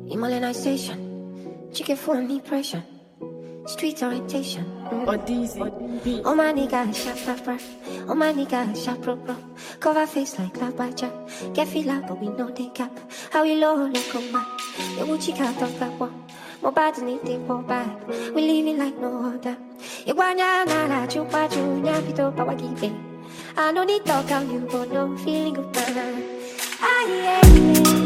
Immobilization, chicken for me pressure, street orientation. Oh my nigga, sharp rap. Oh my nigga, sharp bro. Cover face like La Baja. Get feel up, but we know they cap. How we low, look come back. You will check out of that one. More bad than anything, more bad. We live it like no other. You want ya, na, chupa, chunya, pito, power give. I don't need talk out you, but no feeling of man. Ah, yeah.